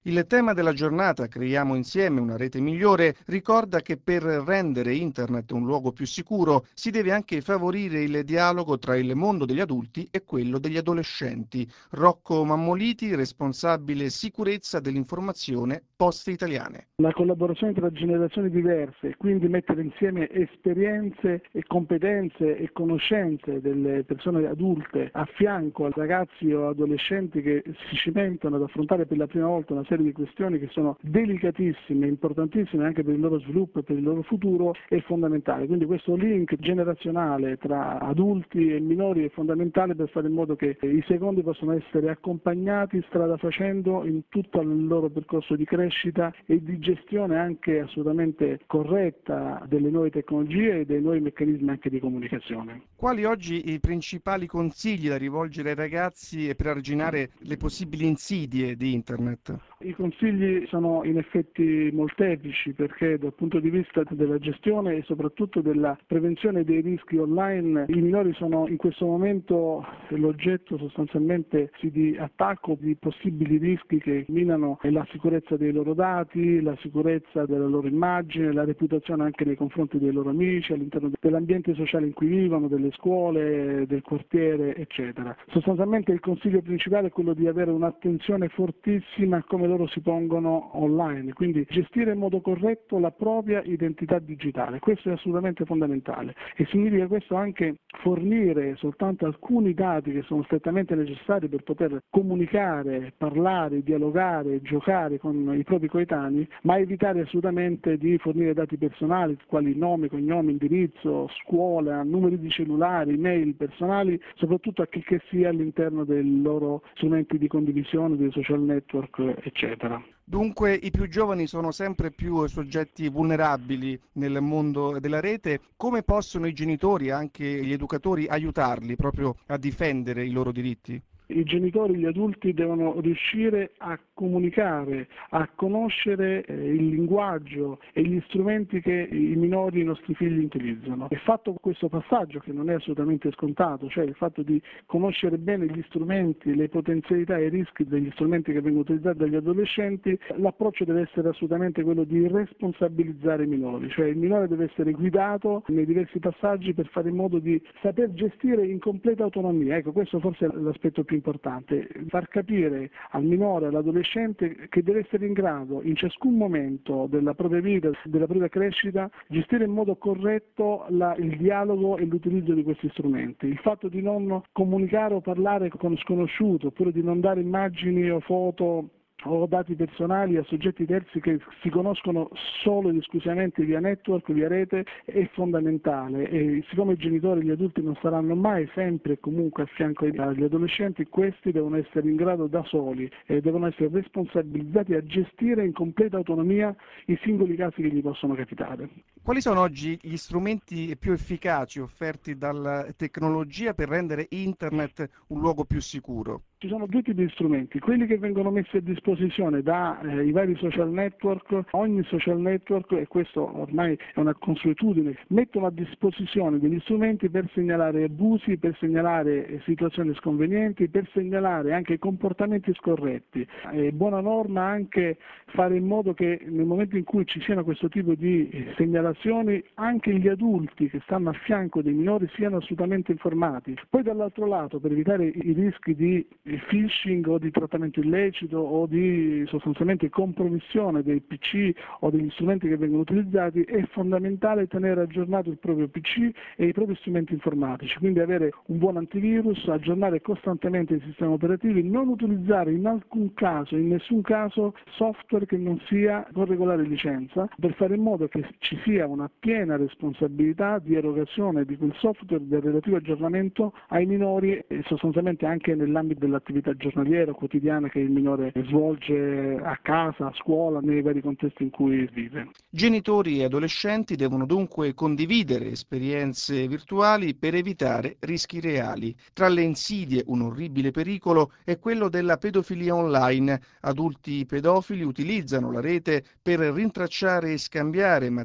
Il tema della giornata "Creiamo insieme una rete migliore" ricorda che per rendere Internet un luogo più sicuro si deve anche favorire il dialogo tra il mondo degli adulti e quello degli adolescenti. Rocco Mammoliti, responsabile sicurezza dell'informazione Poste Italiane. La collaborazione tra generazioni diverse e quindi mettere insieme esperienze e competenze e conoscenze delle persone adulte a fianco a ragazzi o adolescenti che si cimentano ad affrontare per la prima volta una serie di questioni che sono delicatissime, importantissime anche per il loro sviluppo e per il loro futuro è fondamentale. Quindi questo link generazionale tra adulti e minori è fondamentale per fare in modo che i secondi possano essere accompagnati strada facendo in tutto il loro percorso di crescita e di gestione anche assolutamente corretta delle nuove tecnologie e dei nuovi meccanismi anche di comunicazione. Quali oggi i principali consigli da rivolgere ai ragazzi per arginare le possibili insidie di Internet? I consigli sono in effetti molteplici perché dal punto di vista della gestione e soprattutto della prevenzione dei rischi online i minori sono in questo momento l'oggetto sostanzialmente di attacco di possibili rischi che minano la sicurezza dei loro dati, la sicurezza della loro immagine, la reputazione anche nei confronti dei loro amici, all'interno dell'ambiente sociale in cui vivono, delle scuole, del quartiere, eccetera. Sostanzialmente il consiglio principale è quello di avere un'attenzione fortissima a come loro si pongono online, quindi gestire in modo corretto la propria identità digitale, questo è assolutamente fondamentale e significa questo anche fornire soltanto alcuni dati che sono strettamente necessari per poter comunicare, parlare, dialogare, giocare con i propri coetanei, ma evitare assolutamente di fornire dati personali quali nome, cognome, indirizzo, scuola, numeri di cellulari, mail personali, soprattutto a chi che sia all'interno dei loro strumenti di condivisione, dei social network, eccetera. Dunque i più giovani sono sempre più soggetti vulnerabili nel mondo della rete. Come possono i genitori e anche gli educatori aiutarli proprio a difendere i loro diritti? I genitori, gli adulti devono riuscire a comunicare, a conoscere il linguaggio e gli strumenti che i minori, i nostri figli utilizzano. E fatto questo passaggio, che non è assolutamente scontato, cioè il fatto di conoscere bene gli strumenti, le potenzialità e i rischi degli strumenti che vengono utilizzati dagli adolescenti, l'approccio deve essere assolutamente quello di responsabilizzare i minori, cioè il minore deve essere guidato nei diversi passaggi per fare in modo di saper gestire in completa autonomia. Ecco, questo forse è l'aspetto più importante, far capire al minore, all'adolescente che deve essere in grado in ciascun momento della propria vita, della propria crescita, gestire in modo corretto il dialogo e l'utilizzo di questi strumenti. Il fatto di non comunicare o parlare con sconosciuti, oppure di non dare immagini o foto o dati personali a soggetti terzi che si conoscono solo ed esclusivamente via network, via rete, è fondamentale e siccome i genitori e gli adulti non saranno mai sempre e comunque a fianco agli adolescenti, questi devono essere in grado da soli e devono essere responsabilizzati a gestire in completa autonomia i singoli casi che gli possono capitare. Quali sono oggi gli strumenti più efficaci offerti dalla tecnologia per rendere Internet un luogo più sicuro? Ci sono due tipi di strumenti, quelli che vengono messi a disposizione dai vari social network, ogni social network, e questo ormai è una consuetudine, mettono a disposizione degli strumenti per segnalare abusi, per segnalare situazioni sconvenienti, per segnalare anche comportamenti scorretti. È buona norma anche fare in modo che nel momento in cui ci siano questo tipo di segnalazioni anche gli adulti che stanno a fianco dei minori siano assolutamente informati. Poi dall'altro lato, per evitare i rischi di phishing o di trattamento illecito o di sostanzialmente compromissione dei PC o degli strumenti che vengono utilizzati, è fondamentale tenere aggiornato il proprio PC e i propri strumenti informatici, quindi avere un buon antivirus, aggiornare costantemente i sistemi operativi, non utilizzare in alcun caso, in nessun caso, software che non sia con regolare licenza, per fare in modo che ci sia una piena responsabilità di erogazione di quel software, del relativo aggiornamento ai minori e sostanzialmente anche nell'ambito dell'attività giornaliera o quotidiana che il minore svolge a casa, a scuola, nei vari contesti in cui vive. Genitori e adolescenti devono dunque condividere esperienze virtuali per evitare rischi reali. Tra le insidie, un orribile pericolo è quello della pedofilia online. Adulti pedofili utilizzano la rete per rintracciare e scambiare materiale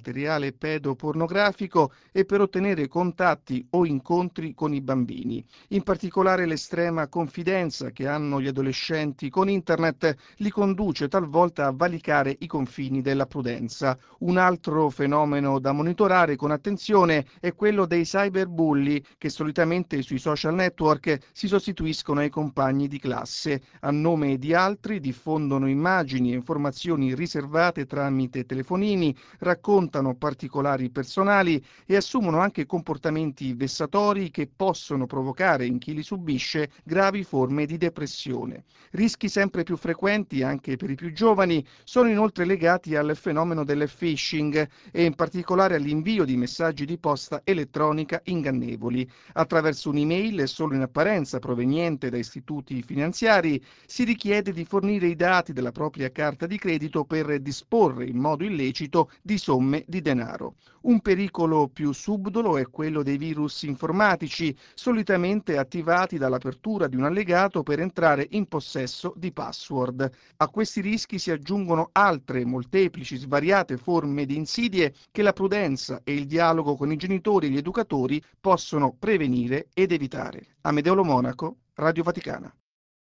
materiale pedopornografico e per ottenere contatti o incontri con i bambini. In particolare l'estrema confidenza che hanno gli adolescenti con internet li conduce talvolta a valicare i confini della prudenza. Un altro fenomeno da monitorare con attenzione è quello dei cyberbulli che solitamente sui social network si sostituiscono ai compagni di classe. A nome di altri diffondono immagini e informazioni riservate tramite telefonini, raccontano particolari personali e assumono anche comportamenti vessatori che possono provocare in chi li subisce gravi forme di depressione. Rischi sempre più frequenti anche per i più giovani sono inoltre legati al fenomeno del phishing e in particolare all'invio di messaggi di posta elettronica ingannevoli. Attraverso un'email solo in apparenza proveniente da istituti finanziari si richiede di fornire i dati della propria carta di credito per disporre in modo illecito di somme di denaro. Un pericolo più subdolo è quello dei virus informatici, solitamente attivati dall'apertura di un allegato per entrare in possesso di password. A questi rischi si aggiungono altre molteplici svariate forme di insidie che la prudenza e il dialogo con i genitori e gli educatori possono prevenire ed evitare. Amedeo Lo Monaco, Radio Vaticana.